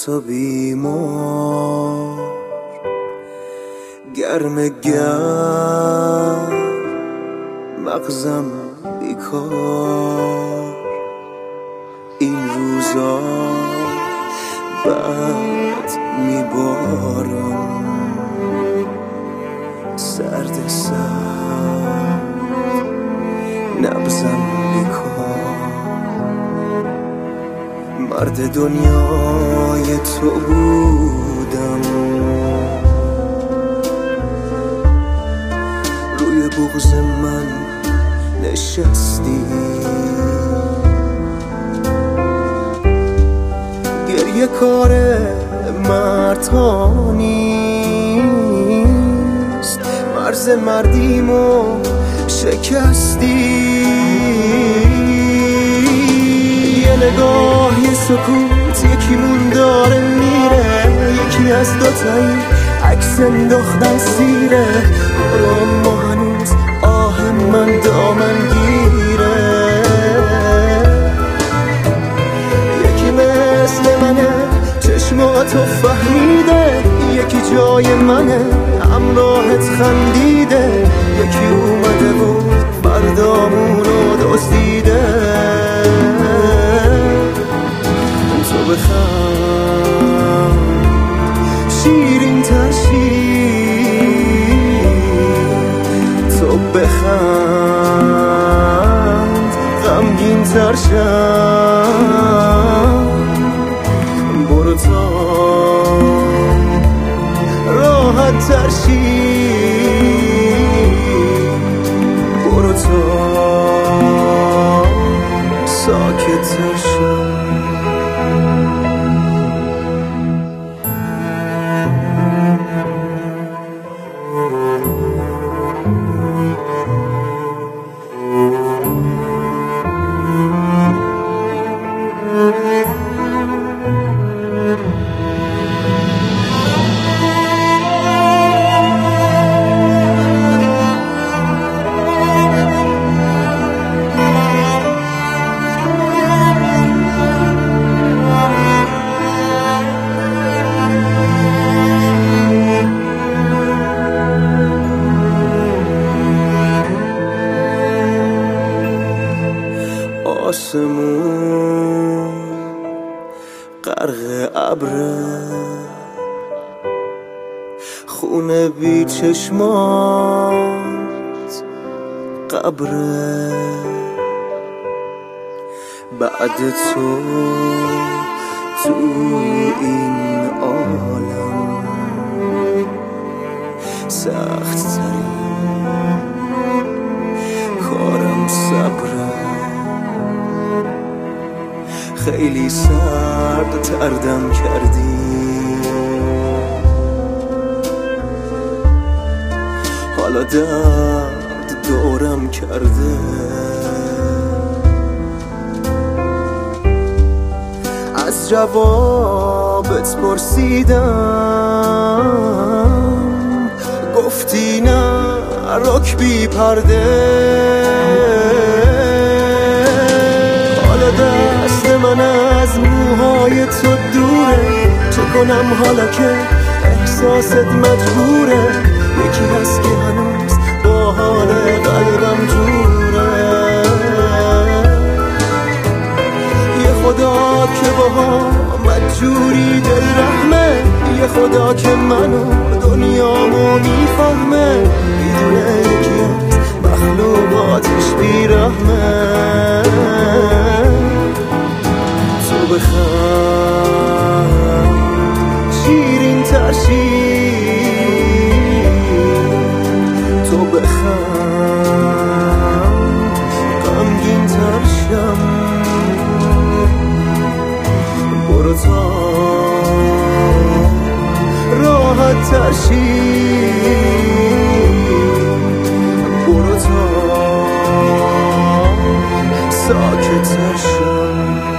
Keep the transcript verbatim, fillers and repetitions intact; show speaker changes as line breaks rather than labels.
و بیمار، گرم گرم مغزم بیکار. این روزا بعد میبارم، سرد سرد نبزم بیکار. مرد دنیای تو بودم، روی بغض من نشستی. گریه کار مردها نیست، مرز مردیمو شکستی. یه نگاه یه سکوت، یکیمون داره میره، یکی از دوتایی عکس انداختن سیره. برو ما هنوز آه من دامن گیره. یکی مثل منه چشماتو فهمیده، یکی جای منه همراهت خندیده. یکی اومده بود فردامونو دزدیده. تو بخند شیرین تر شیر، تو بخند غمگین تر شم. برو تا راحت تر شیر، برو تا ساکت تر شم. آسمون غرق ابره، خونه بی چشمات قبره. بعد تو تو این عالم سخت ترین کارم صبره. خیلی سرد تردم کردی، حالا درد دورم کرده. از جوابت پرسیدم، گفتی نه رک بی پرده. دست من از موهای تو دوره، چه کنم حالا که احساست مجبوره. یکی هست که هنوز با حال قلبم جوره. یه خدا که با مجبوری دل رحمه، یه خدا که منو دنیامو میفهمه. میدونه یکی از مخلوقاتش بیرحمه. تو بخند شیرین تر شیر، تو بخند غمگین تر شم. برو تا راحت تر شیر، برو تا ساکت تر شم.